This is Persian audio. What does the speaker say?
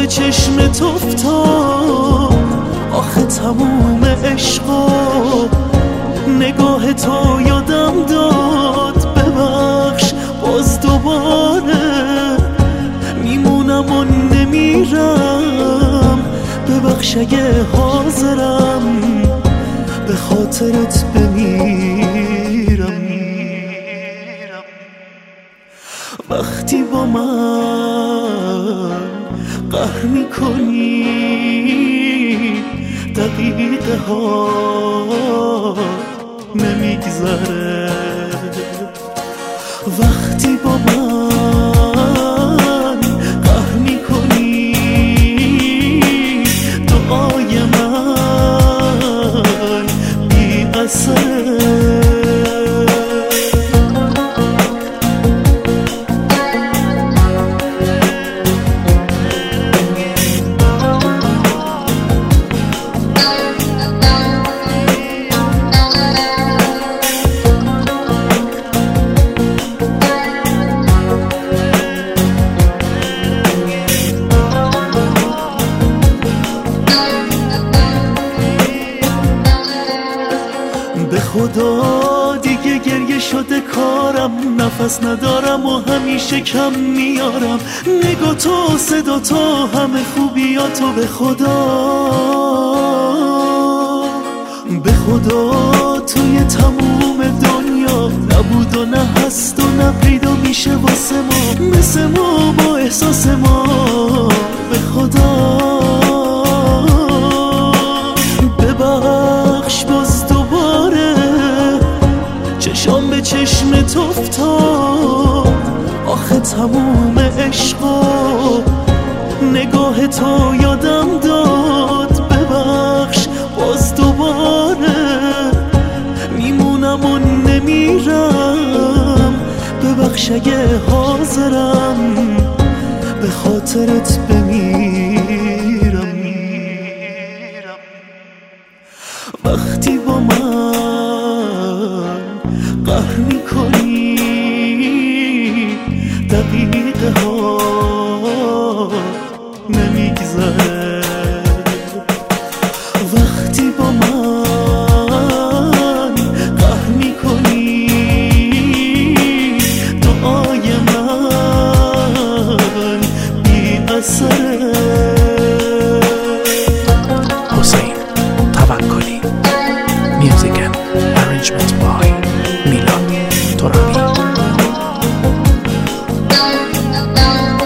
به چشمت افتاد، آخه تموم عشقا نگاه تو یادم داد. ببخش باز دوباره میمونم و نمیرم، ببخش اگه حاضرم به خاطرت بمیرم. وقتی با من قهر میکنی دقیقه ها نمیگذره، وقتی با من قهر میکنی دعای من بی اثره. به خدا دیگه گریه شده کارم، نفس ندارم و همیشه کم میارم. نگاه تو، صدا تو، همه خوبیاتو به خدا توی تموم دنیا نبود و نه هست و نه پیدا میشه واسه ما، مثل ما با احساس ما. به خدا ببخش باز دوباره چشام به چشمت افتاد، آخه تموم عشقا نگاه تو یادم داد. ببخش باز دوباره میمونم و نمیرم، ببخش اگه حاضرم به خاطرت بمیرم. وقتی با من قهر میکنی دقیقه ها نمیگذره، وقتی با من قهر میکنی دعای من بی اثره. حسین توکلی. Music and arrangement by Milan Torabi.